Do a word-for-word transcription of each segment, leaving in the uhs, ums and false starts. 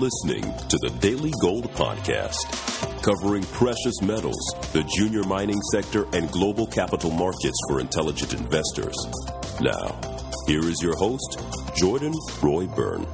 listening to the Daily Gold Podcast, covering precious metals, the junior mining sector, and global capital markets for intelligent investors. Now, here is your host, Jordan Roy Byrne.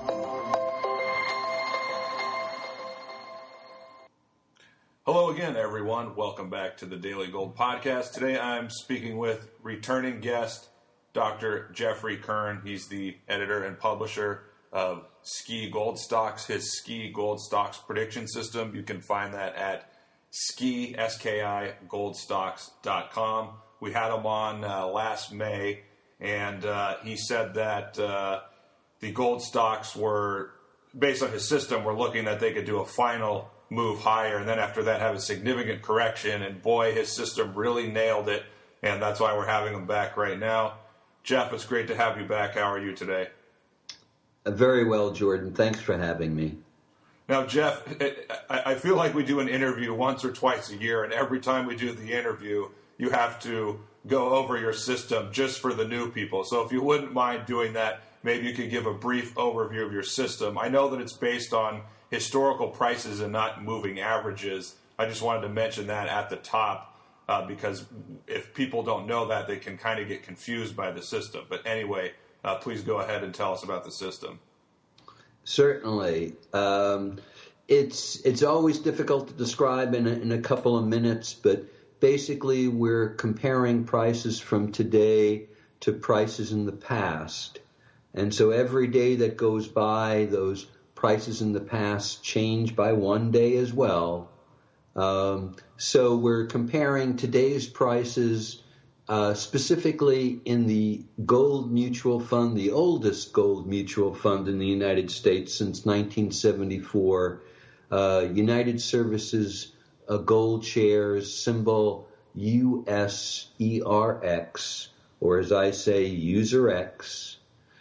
Hello again, everyone. Welcome back to the Daily Gold Podcast. Today I'm speaking with returning guest, Doctor Jeffrey Kern. He's the editor and publisher of Ski Gold Stocks, his Ski Gold Stocks prediction system. You can find that at ski, S K I, goldstocks dot com. We had him on uh, last May, and uh, he said that uh, the gold stocks were, based on his system, were looking that they could do a final move higher, and then after that have a significant correction, and boy, his system really nailed it, and that's why we're having him back right now. Jeff, it's great to have you back. How are you today? Uh, very well, Jordan. Thanks for having me. Now, Jeff, it, I, I feel like we do an interview once or twice a year, and every time we do the interview, you have to go over your system just for the new people. So if you wouldn't mind doing that, maybe you could give a brief overview of your system. I know that it's based on historical prices and not moving averages. I just wanted to mention that at the top uh, because if people don't know that, they can kind of get confused by the system. But anyway, uh, please go ahead and tell us about the system. Certainly. Um, it's it's always difficult to describe in a, in a couple of minutes, but basically we're comparing prices from today to prices in the past. And so every day that goes by, those prices in the past change by one day as well. Um, so we're comparing today's prices uh, specifically in the gold mutual fund, the oldest gold mutual fund in the United States since nineteen seventy-four, uh, United Services uh, Gold Shares, symbol U S E R X, or as I say, User X.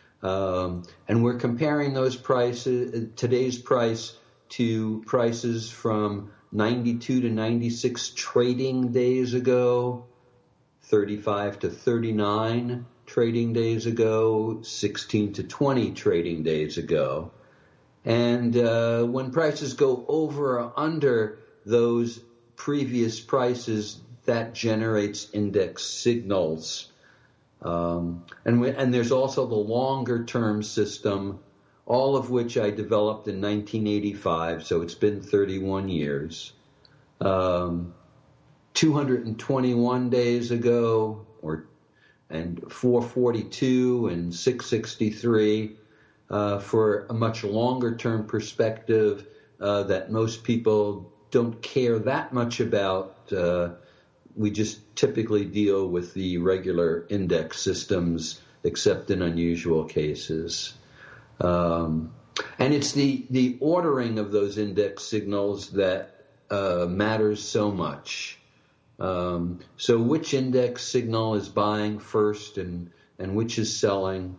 Um, and we're comparing those prices, today's price, to prices from ninety-two to ninety-six trading days ago, thirty-five to thirty-nine trading days ago, sixteen to twenty trading days ago. And uh, when prices go over or under those previous prices, that generates index signals. Um, and, we, and there's also the longer-term system, all of which I developed in nineteen eighty-five, so it's been thirty-one years. Um, two hundred twenty-one days ago, or and four forty-two and six sixty-three, uh, for a much longer-term perspective uh, that most people don't care that much about. Uh, We just typically deal with the regular index systems, except in unusual cases. Um, and it's the, the ordering of those index signals that uh, matters so much. Um, so which index signal is buying first and, and which is selling?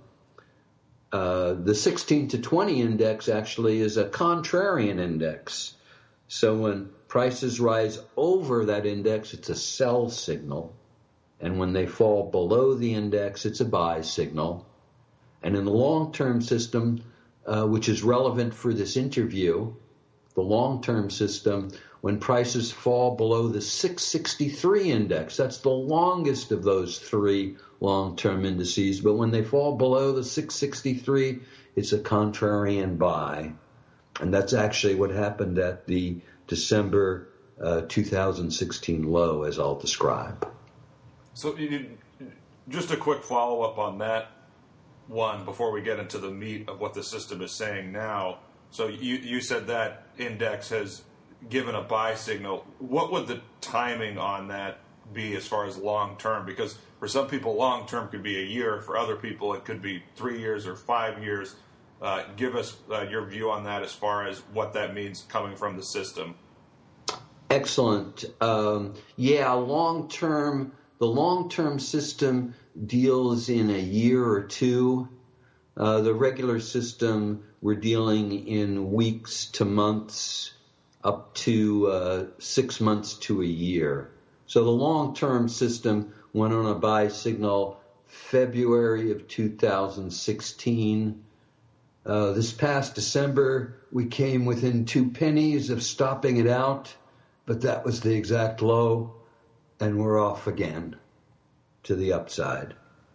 Uh, the sixteen to twenty index actually is a contrarian index. So when prices rise over that index, it's a sell signal. And when they fall below the index, it's a buy signal. And in the long-term system, uh, which is relevant for this interview, the long-term system, when prices fall below the six sixty-three index, that's the longest of those three long-term indices. But when they fall below the six sixty-three, it's a contrarian buy. And that's actually what happened at the December uh, two thousand sixteen low, as I'll describe. So you, just a quick follow-up on that one before we get into the meat of what the system is saying now. So you, you said that index has given a buy signal. What would the timing on that be as far as long-term? Because for some people, long-term could be a year. For other people, it could be three years or five years. Uh, give us uh, your view on that as far as what that means coming from the system. Excellent. Um, yeah, long-term, the long-term system deals in a year or two. Uh, the regular system, we're dealing in weeks to months, up to uh, six months to a year. So the long-term system went on a buy signal February of two thousand sixteen. Uh, this past December, we came within two pennies of stopping it out, but that was the exact low, and we're off again to the upside.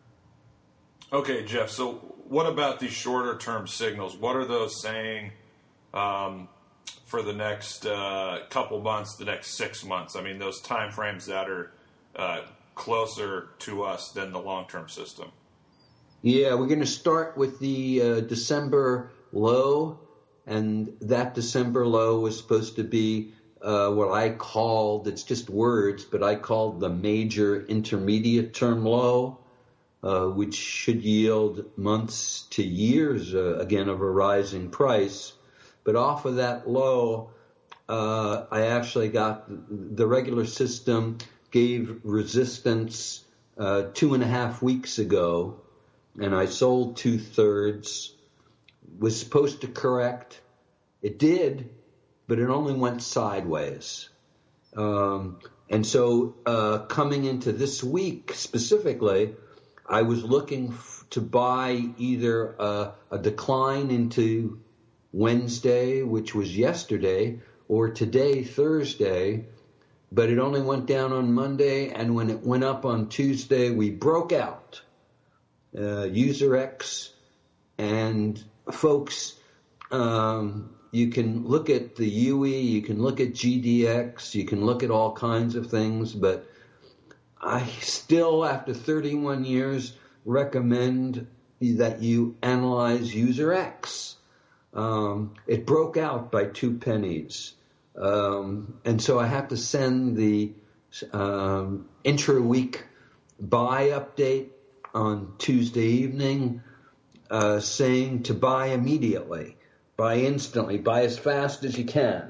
Okay, Jeff, so what about these shorter-term signals? What are those saying um, for the next uh, couple months, the next six months? I mean, those time frames that are uh, closer to us than the long-term system. Yeah, we're going to start with the uh, December low, and that December low was supposed to be uh, what I called, it's just words, but I called the major intermediate term low, uh, which should yield months to years, uh, again, of a rising price. But off of that low, uh, I actually got the regular system gave resistance uh, two and a half weeks ago, and I sold two-thirds, was supposed to correct. It did, but it only went sideways. Um, and so uh, coming into this week specifically, I was looking f- to buy either a, a decline into Wednesday, which was yesterday, or today, Thursday, but it only went down on Monday, and when it went up on Tuesday, we broke out. Uh, UserX, and folks, um, you can look at the U E, you can look at G D X, you can look at all kinds of things, but I still, after thirty-one years, recommend that you analyze UserX. Um, it broke out by two pennies, um, and so I have to send the um, intra-week buy update on Tuesday evening, uh, saying to buy immediately, buy instantly, buy as fast as you can.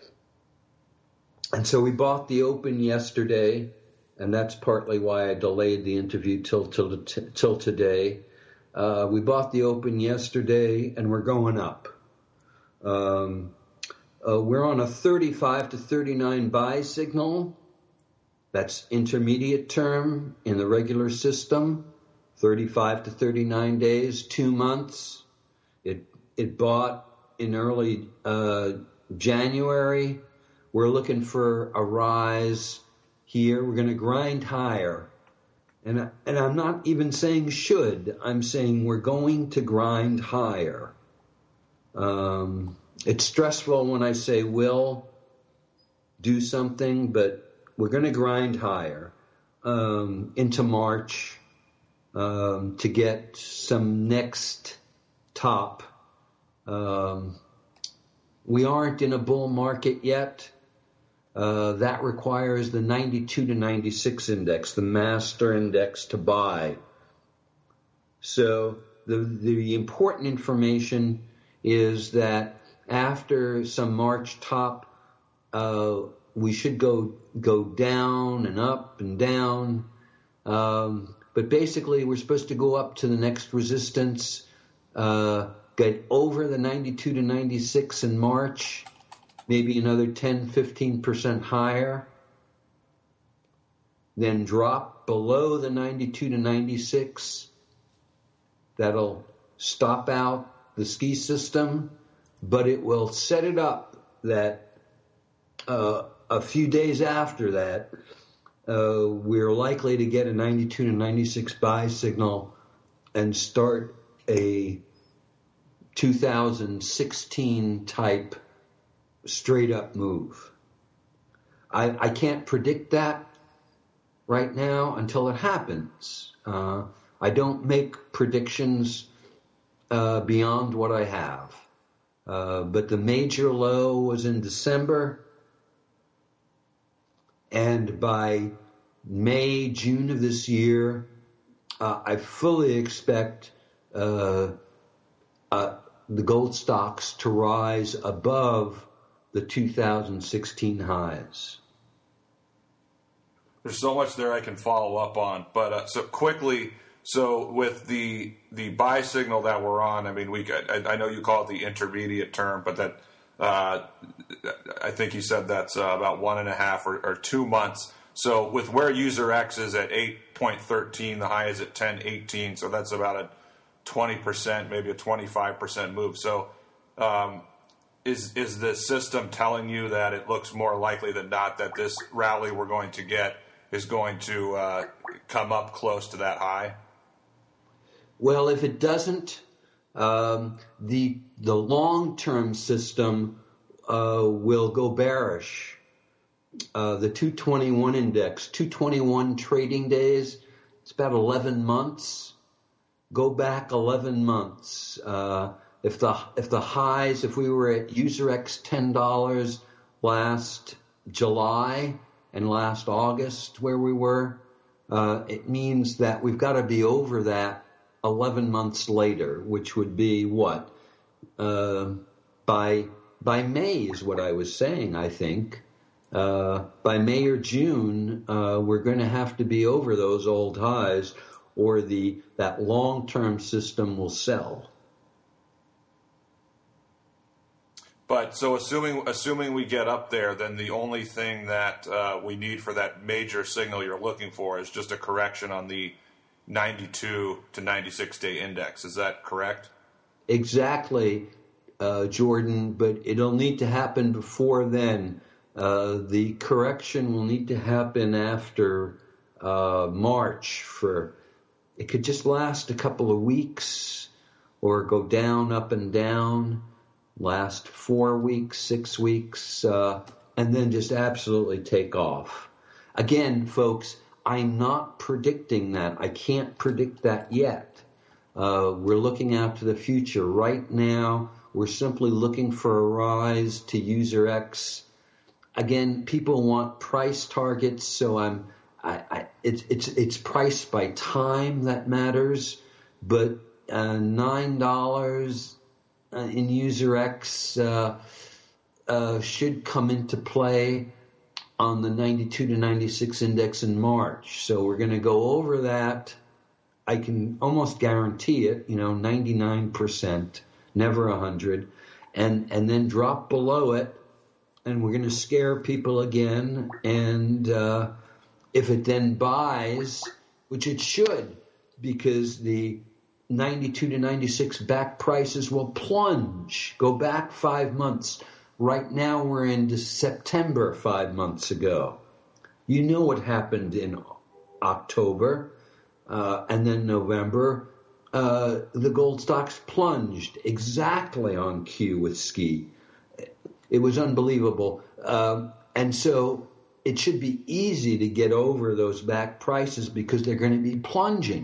And so we bought the open yesterday, and that's partly why I delayed the interview till till, till today. Uh, we bought the open yesterday, and we're going up. Um, uh, we're on a thirty-five to thirty-nine buy signal. That's intermediate term in the regular system. thirty-five to thirty-nine days, two months. It it bought in early uh, January. We're looking for a rise here. We're going to grind higher. And, and I'm not even saying should. I'm saying we're going to grind higher. Um, it's stressful when I say will do something, but we're going to grind higher um, into March. Um, to get some next top. Um, we aren't in a bull market yet. Uh, that requires the ninety-two to ninety-six index, the master index, to buy. So the the important information is that after some March top, uh, we should go go down and up and down. Um, But basically, we're supposed to go up to the next resistance, uh, get over the ninety-two to ninety-six in March, maybe another ten, fifteen percent higher, then drop below the ninety-two to ninety-six. That'll stop out the ski system, but it will set it up that uh, a few days after that, Uh, we're likely to get a ninety-two to ninety-six buy signal and start a two thousand sixteen type straight up move. I, I can't predict that right now until it happens. Uh, I don't make predictions uh, beyond what I have. Uh, but the major low was in December. And by May, June of this year, uh, I fully expect uh, uh, the gold stocks to rise above the two thousand sixteen highs. There's so much there I can follow up on, but uh, so quickly. So with the the buy signal that we're on, I mean, we I, I know you call it the intermediate term, but that uh, I think you said that's uh, about one and a half or, or two months. So with where UserX is at eight point one three, the high is at ten eighteen, so that's about a twenty percent, maybe a twenty-five percent move. So um, is is the system telling you that it looks more likely than not that this rally we're going to get is going to uh, come up close to that high? Well, if it doesn't, um, the the long-term system uh, will go bearish. Uh, the two twenty-one index, two twenty-one trading days, it's about eleven months. Go back eleven months. Uh, if the if the highs, if we were at UserX ten dollars last July and last August where we were, uh, it means that we've got to be over that eleven months later, which would be what? Uh, by by May is what I was saying, I think. Uh, by May or June, uh, we're going to have to be over those old highs, or the that long-term system will sell. But so assuming assuming we get up there, then the only thing that uh, we need for that major signal you're looking for is just a correction on the ninety-two to ninety-six day index. Is that correct? Exactly, uh, Jordan, but it'll need to happen before then. Uh, the correction will need to happen after uh, March. For it could just last a couple of weeks or go down, up and down, last four weeks, six weeks, uh, and then just absolutely take off. Again, folks, I'm not predicting that. I can't predict that yet. Uh, we're looking out to the future. Right now, we're simply looking for a rise to UserX. Again, people want price targets, so I'm. I, I, it's it's it's price by time that matters, but uh, nine dollars uh, in UserX uh, uh, should come into play on the ninety-two to ninety-six index in March. So we're going to go over that. I can almost guarantee it. You know, ninety-nine percent, never a hundred, and and then drop below it. And we're going to scare people again. And uh, if it then buys, which it should, because the ninety-two to ninety-six back prices will plunge, go back five months. Right now we're into September five months ago. You know what happened in October uh, and then November. Uh, the gold stocks plunged exactly on cue with ski. It was unbelievable. Um, and so it should be easy to get over those back prices because they're going to be plunging.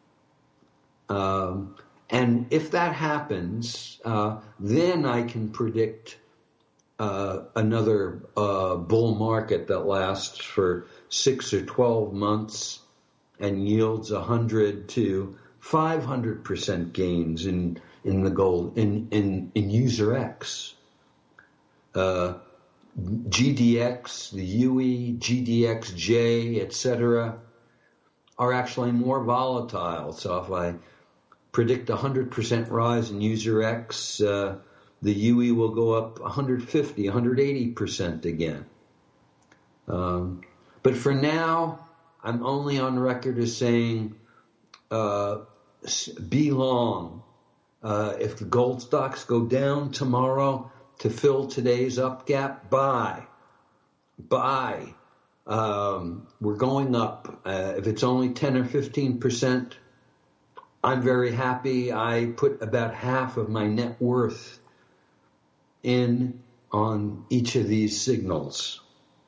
Um, and if that happens, uh, then I can predict uh, another uh, bull market that lasts for six or twelve months and yields one hundred to five hundred percent gains in, in the gold, in, in, in UserX. Uh, G D X, the U E, G D X J, et cetera, are actually more volatile. So if I predict a one hundred percent rise in UserX, uh, the U E will go up one hundred fifty, one hundred eighty percent again. Um, but for now, I'm only on record as saying uh, be long. Uh, if the gold stocks go down tomorrow, to fill today's up gap, buy. Buy. Um, we're going up. Uh, if it's only ten or fifteen percent, I'm very happy. I put about half of my net worth in on each of these signals.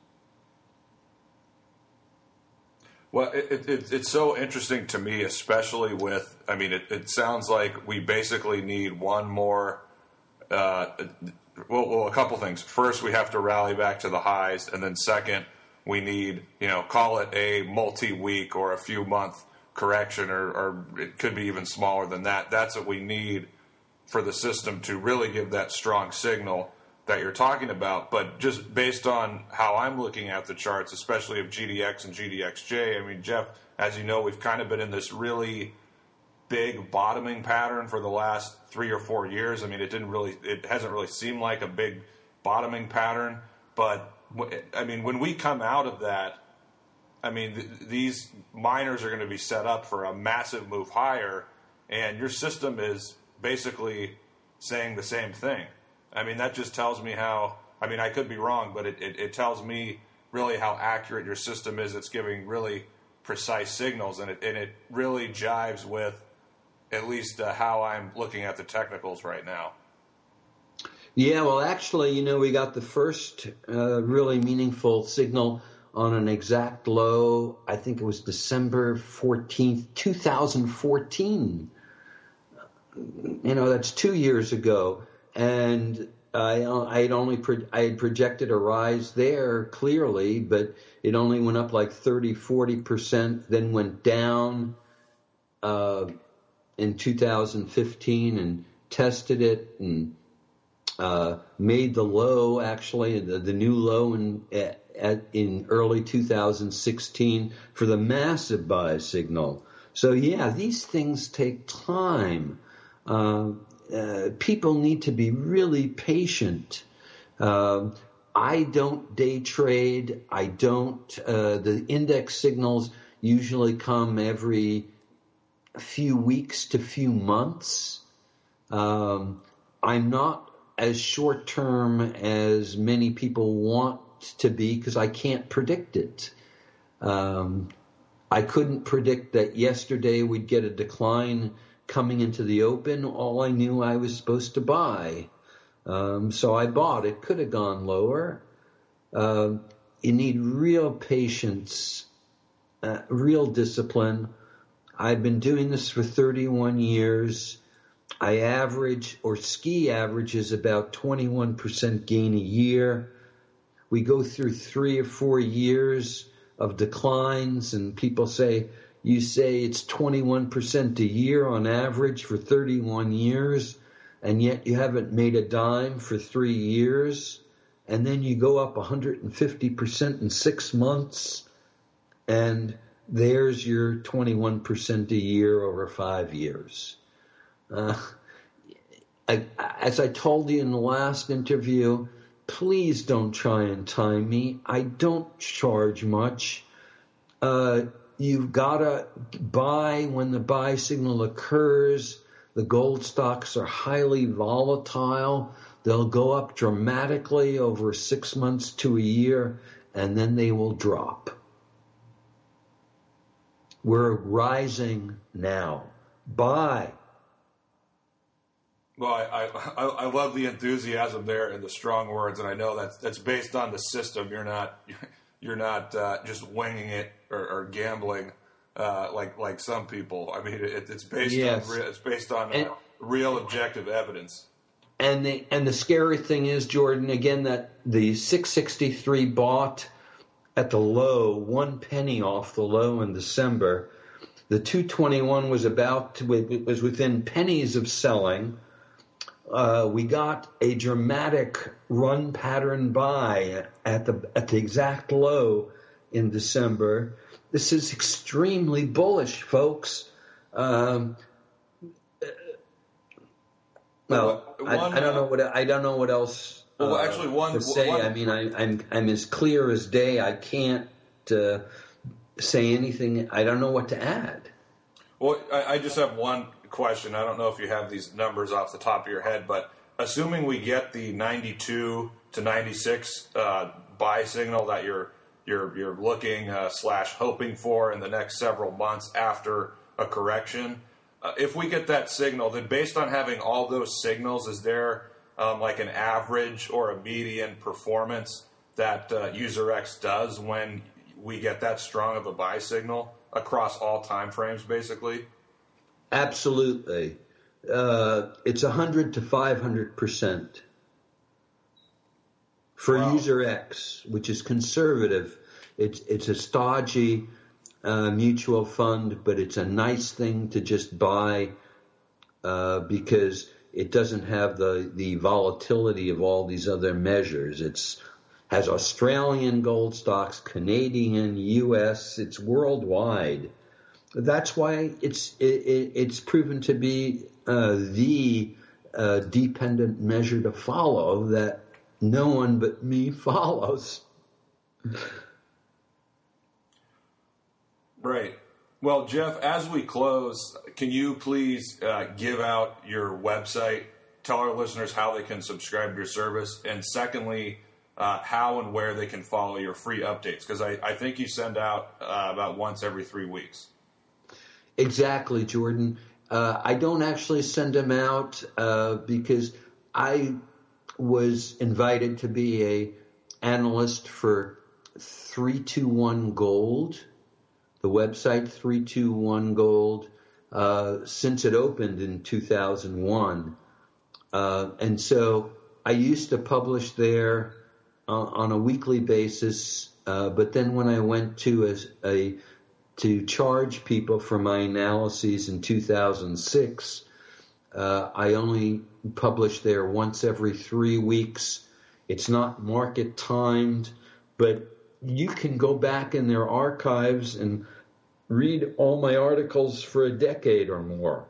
Well, it, it, it's so interesting to me, especially with, I mean, it, it sounds like we basically need one more uh, Well, well, a couple things. First, we have to rally back to the highs, and then second, we need, you know, call it a multi-week or a few-month correction, or, or it could be even smaller than that. That's what we need for the system to really give that strong signal that you're talking about. But just based on how I'm looking at the charts, especially of G D X and G D X J, I mean, Jeff, as you know, we've kind of been in this really big bottoming pattern for the last three or four years. I mean, it didn't really, it hasn't really seemed like a big bottoming pattern, but I mean, when we come out of that, I mean, th- these miners are going to be set up for a massive move higher, and your system is basically saying the same thing. I mean, that just tells me how, I mean, I could be wrong, but it, it, it tells me really how accurate your system is. It's giving really precise signals, and it, and it really jives with at least uh, how I'm looking at the technicals right now. Yeah, well, actually, you know, we got the first uh, really meaningful signal on an exact low. I think it was December fourteenth, two thousand fourteen. You know, that's two years ago. And I, I had only pro- I had projected a rise there clearly, but it only went up like thirty, forty percent, then went down uh, in two thousand fifteen and tested it and Uh, made the low, actually, the, the new low in at, at, in early two thousand sixteen for the massive buy signal. So, yeah, these things take time. Uh, uh, people need to be really patient. Uh, I don't day trade. I don't. Uh, the index signals usually come every few weeks to few months. Um, I'm not as short-term as many people want to be because I can't predict it. Um, I couldn't predict that yesterday we'd get a decline coming into the open. All I knew I was supposed to buy. Um, so I bought. It could have gone lower. Uh, you need real patience, uh, real discipline. I've been doing this for thirty-one years. I average, or ski averages, about twenty-one percent gain a year. We go through three or four years of declines, and people say, you say it's twenty-one percent a year on average for thirty-one years, and yet you haven't made a dime for three years, and then you go up one hundred fifty percent in six months, and there's your twenty-one percent a year over five years. Uh, I, as I told you in the last interview, please don't try and time me. I don't charge much. Uh, you've got to buy when the buy signal occurs. The gold stocks are highly volatile. They'll go up dramatically over six months to a year, and then they will drop. We're rising now. Buy. Well, I, I I love the enthusiasm there and the strong words, and I know that's that's based on the system. You're not you're not uh, just winging it or, or gambling uh, like like some people. I mean, it, it's based yes. on it's based on and, uh, real objective evidence. And the and the scary thing is, Jordan, again, that the six sixty-three bought at the low, one penny off the low in December. The two twenty-one was about to, was within pennies of selling. Uh, we got a dramatic run pattern buy at the at the exact low in December. This is extremely bullish, folks. Um, well, one, I, I don't know what I don't know what else uh, well, actually, one, to say. One, I mean, I, I'm I'm as clear as day. I can't uh, say anything. I don't know what to add. Well, I, I just have one question. I don't know if you have these numbers off the top of your head, but assuming we get the ninety-two to ninety-six uh, buy signal that you're you're you're looking uh, slash hoping for in the next several months after a correction, uh, if we get that signal, then based on having all those signals, is there um, like an average or a median performance that uh, UserX does when we get that strong of a buy signal across all time frames, basically? Absolutely. Uh, it's one hundred to five hundred percent for wow. UserX, which is conservative. It's it's a stodgy uh, mutual fund, but it's a nice thing to just buy uh, because it doesn't have the, the volatility of all these other measures. It's has Australian gold stocks, Canadian, U S, it's worldwide. That's why it's it, it, it's proven to be uh, the uh, dependent measure to follow that no one but me follows. Right. Well, Jeff, as we close, can you please uh, give out your website, tell our listeners how they can subscribe to your service, and secondly, uh, how and where they can follow your free updates? Because I, I think you send out uh, about once every three weeks. Exactly, Jordan. Uh, I don't actually send them out uh, because I was invited to be a analyst for three two one Gold, the website three two one Gold, uh, since it opened in two thousand one. Uh, and so I used to publish there uh, on a weekly basis, uh, but then when I went to a, a to charge people for my analyses in two thousand six, uh, I only publish there once every three weeks. It's not market timed, but you can go back in their archives and read all my articles for a decade or more.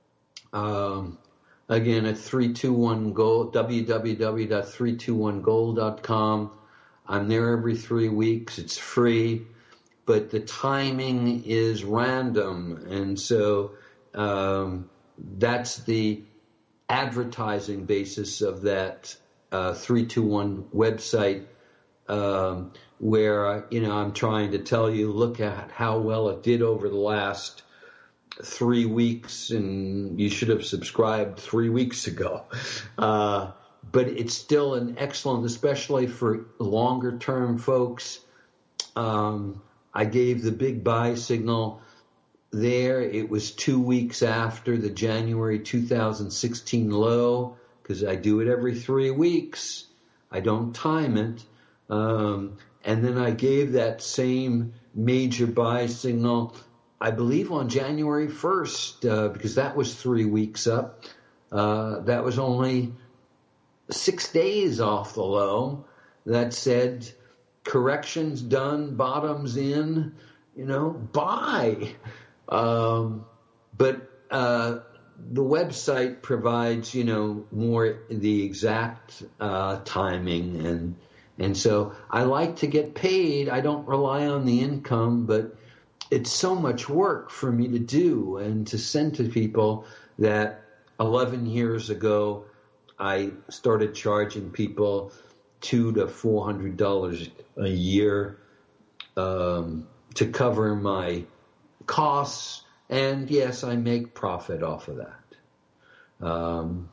Um, again, at three two one Gold, w w w dot three two one gold dot com. I'm there every three weeks. It's free, but the timing is random. And so um, that's the advertising basis of that uh, three two one website, um, where, you know, I'm trying to tell you, look at how well it did over the last three weeks, and you should have subscribed three weeks ago. Uh, but it's still an excellent, especially for longer term folks. Um, I gave the big buy signal there. It was two weeks after the January two thousand sixteen low, because I do it every three weeks. I don't time it. Um, and then I gave that same major buy signal, I believe, on January first, uh, because that was three weeks up. Uh, that was only six days off the low. That said, corrections done, bottoms in, you know, buy. Um, but uh, the website provides, you know, more the exact uh, timing. And and so I like to get paid. I don't rely on the income, but it's so much work for me to do and to send to people that eleven years ago I started charging people two to four hundred dollars a year um, to cover my costs, and yes, I make profit off of that. Um,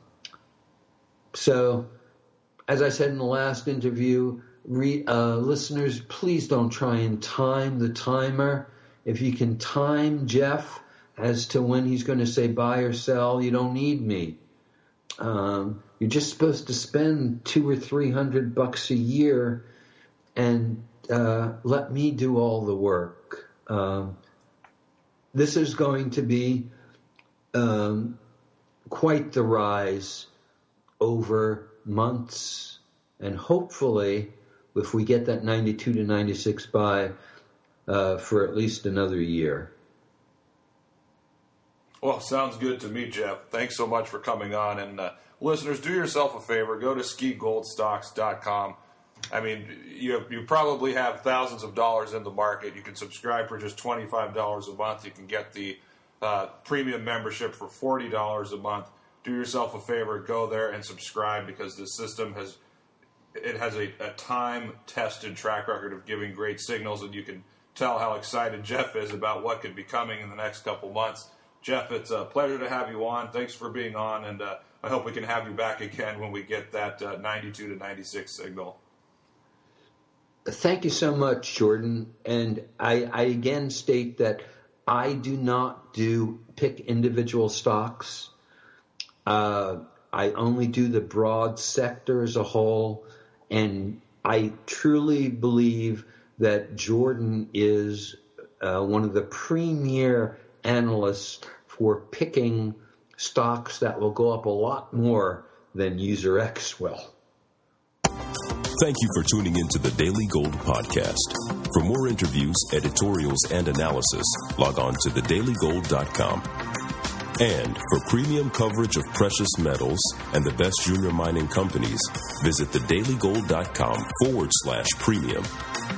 so, as I said in the last interview, re, uh, listeners, please don't try and time the timer. If you can time Jeff as to when he's going to say buy or sell, you don't need me. Um, you're just supposed to spend two or three hundred bucks a year and uh, let me do all the work. Um, this is going to be um, quite the rise over months, and hopefully, if we get that ninety-two to ninety-six buy, uh, for at least another year. Well, sounds good to me, Jeff. Thanks so much for coming on. And uh, listeners, do yourself a favor. Go to ski gold stocks dot com. I mean, you have, you probably have thousands of dollars in the market. You can subscribe for just twenty-five dollars a month. You can get the uh, premium membership for forty dollars a month. Do yourself a favor. Go there and subscribe, because the system has it has a, a time-tested track record of giving great signals, and you can tell how excited Jeff is about what could be coming in the next couple months. Jeff, it's a pleasure to have you on. Thanks for being on, and uh, I hope we can have you back again when we get that uh, ninety-two to ninety-six signal. Thank you so much, Jordan. And I, I again state that I do not do pick individual stocks. Uh, I only do the broad sector as a whole, and I truly believe that Jordan is uh, one of the premier analysts for picking stocks that will go up a lot more than UserX will. Thank you for tuning into the Daily Gold Podcast. For more interviews, editorials, and analysis, log on to the daily gold dot com. And for premium coverage of precious metals and the best junior mining companies, visit the daily gold dot com forward slash premium.